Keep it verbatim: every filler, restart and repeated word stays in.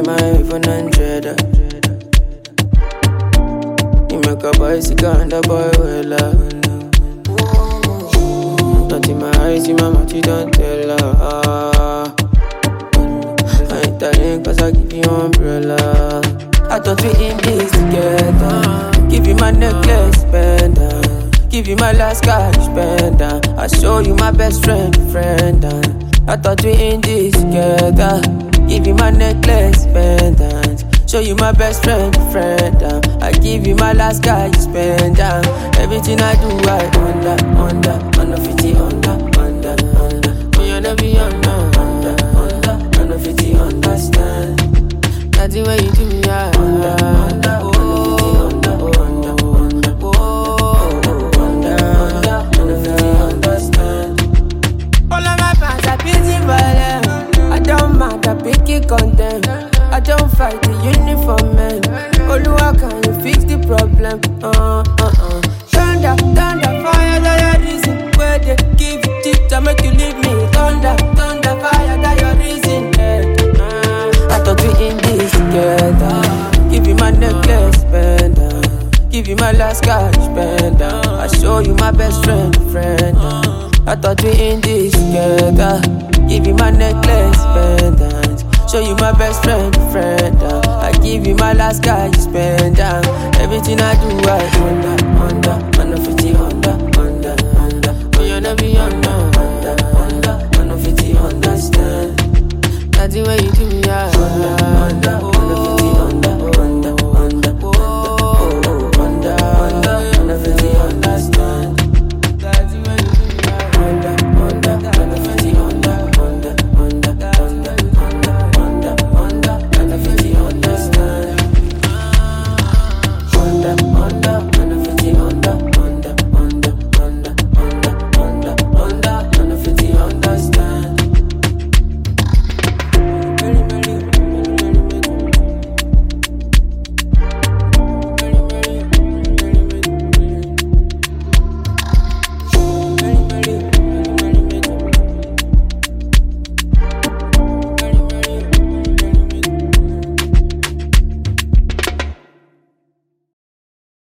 get my iPhone and cheddar. You make a bicycle and a boy well up. Not in my eyes, in my mouth, you don't tell her. I ain't telling cause I give you umbrella. I thought we in this together. Give you my necklace, pendant. Give you my last cash, pendant. I show you my best friend, friend. I thought we in this together. Give you my necklace, pendant. Show you my best friend, friend. I give you my last cash, pendant. Everything I do, I under, under, under fifty, under, under, under. Me and be under, under, under, under fifty, understand. Nothing when you do me, I under, under, oh, under, under, under, oh, under, under, under fifty, understand. All of my fans are busy for them. I don't mind, I pick it content. I don't fight the uniform man. Oluwa, can you fix the problem? Uh, uh, uh. Thunder, thunder, fire, that your reason. Where they give you teeth, I make you leave me. Thunder, thunder, fire, that your reason. Yeah. Uh, I thought we in this together. Give you my necklace, pendant. Give you my last cash, pendant. I show you my best friend, friend. I thought we in this together. Give you my necklace, pendant. Show you my best friend, friend. Uh. I give you my last guy, you spend down. Uh. Everything I do, I under, under, under fifty, under, under, under. Oh, you never be under, under, under, under fifty, understand. Nothing when you do me, I under, under.